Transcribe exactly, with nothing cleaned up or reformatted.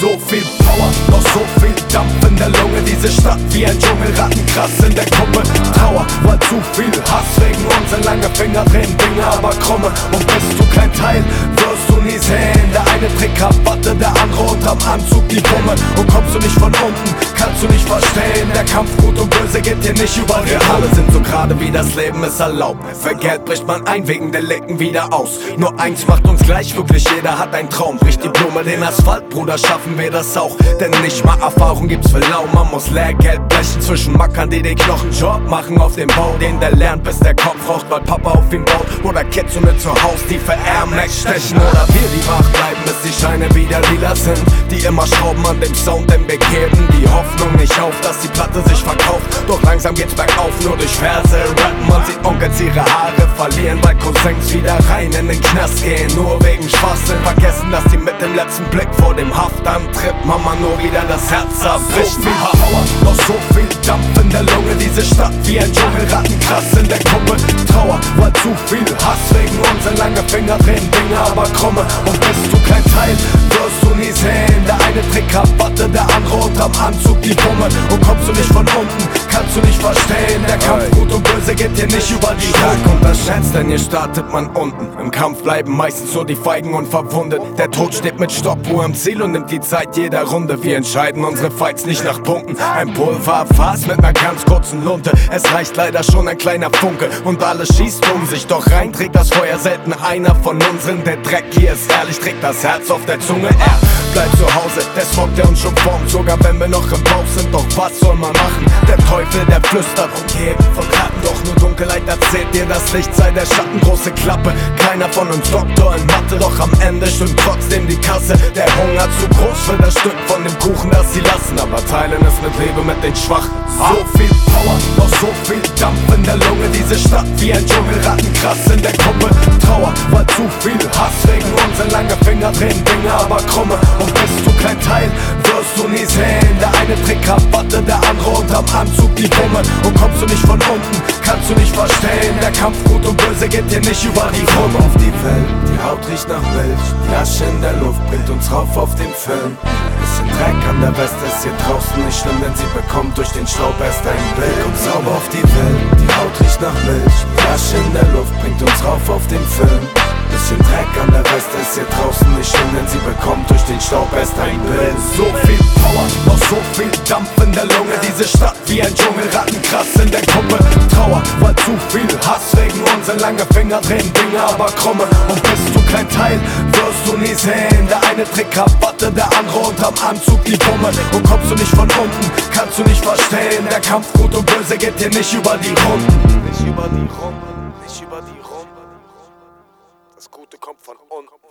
So viel Power, noch so viel Dampf in der Lunge. Diese Stadt wie ein Dschungel, Rattenkrass in der Kuppe. Trauer, weil zu viel Hass wegen uns. Ein langer Finger drehen Dinge aber krumme. Und bist du kein Teil, wirst du nie sehen. Der eine trägt Krawatte, der andere unterm Anzug die Wumme. Und kommst du nicht von unten, kannst du nicht verstehen. Der Kampf gut und böse geht dir nicht über die Halle. Wir sind so gerade wie das Leben es erlaubt. Für Geld bricht man ein, wegen Delikten wieder aus. Nur eins macht uns gleich, wirklich jeder hat einen Traum. Bricht die Blume den Asphalt, Bruder, schaffen wir das auch. Denn nicht mal Erfahrung gibt's für lau. Man muss Lehrgeld blechen zwischen Mackern, die den Knochenjob machen auf dem Bau. Den der lernt, bis der Kopf raucht, weil Papa auf ihn baut. Oder Kids ohne zu Haus, die für Air Max stechen. Oder wir, die wach bleiben, bis die Scheine wieder lila sind. Die immer schrauben an dem Sound, denn wir geben die Hoffnung nicht auf, dass die Platte sich verkauft. Doch langsam geht's bergauf, nur durch Verse rappen. Man sieht Onkels ihre Haare verlieren, weil Cousins wieder rein in den Knast gehen. Nur wegen Schwachsinn vergessen, dass die mit dem letzten Blick vor dem Haftantritt Mama nur wieder das Herz abbricht. So viel Power, noch so viel Dampf in der Lunge. Diese Stadt wie ein Dschungel, Rattenkrass in der Kuppe. Trauer, weil zu viel Hass wegen uns. Ein langer Finger drehen Dinge aber krumme. Und bist du kein Teil, wirst du nie sehen. Der eine trägt Krawatte, der andere unterm Anzug die Wumme. Und kommst du nicht von unten, kannst du nicht verstehen. Der Kampf gut und böse geht dir nicht über die Stark unterschätzt, denn hier startet man unten. Im Kampf bleiben meistens nur die Feigen und verwundet. Der Tod steht mit Stoppuhr am Ziel und nimmt die Zeit jeder Runde. Wir entscheiden unsere Fights nicht nach Punkten. Ein Pulverfass mit einer ganz kurzen Lunte. Es reicht leider schon ein kleiner Funke und alles schießt um sich. Doch rein trägt das Feuer selten einer von unseren. Der Dreck hier ist ehrlich, trägt das Herz auf der Zunge. Er bleibt zu Hause, der Smog, der uns schon formt. Sogar wenn wir noch im Bauch sind, doch was soll man machen? Der Teufel, der flüstert umgeben von Ratten. Doch nur Dunkelheit erzählt dir, das Licht sei der Schatten. Große Klappe, keiner von uns Doktor in Mathe. Doch am Ende stimmt trotzdem die Kasse. Der Hunger zu groß für das Stück von dem Kuchen, das sie lassen. Aber teilen es mit Leben mit den Schwachen. So viel Power, noch so viel Dampf in der Lunge. Diese Stadt wie ein Dschungel, Rattenkrass in der Kuppe. Trauer, weil zu viel Hass wegen uns. Ein langer Finger drehen Dinge aber krumme. Und bist du kein Teil, wirst du nie sehen. Der eine trägt Krawatte, der andere unterm Anzug die Wumme. Und kommst du nicht von unten, kannst du nicht verstehen. Der Kampf gut und böse geht dir nicht über die Rum. Auf die Welt, die Haut riecht nach Milch. Die Asche in der Luft bringt uns rauf auf den Film. Bisschen Dreck an der Weste ist hier draußen nicht schlimm, denn sie bekommt durch den Staub erst ein Bild. Kommt sauber auf die Welt, die Haut riecht nach Milch. Die Asche in der Luft bringt uns rauf auf den Film. Bisschen Dreck an der Weste ist hier draußen nicht schlimm, denn sie bekommt durch den Staub erst ein Bild. So viel Power, noch so viel Dampf in der Lunge. Diese Stadt wie ein Dschungel, Rattenkrass in der Kuppe. Trauer, weil zu viel Hass wegen uns. Ein langer Finger drehen Dinge aber krumme. Und bist du kein Teil, wirst du nie sehen. Der eine trägt Krawatte, der andere unterm Anzug die Wumme. Und kommst du nicht von unten, kannst du nicht verstehen. Der Kampf gut und böse geht dir nicht über die Runden. Nicht über die Runden, nicht über die Runden. Das Gute kommt von unten.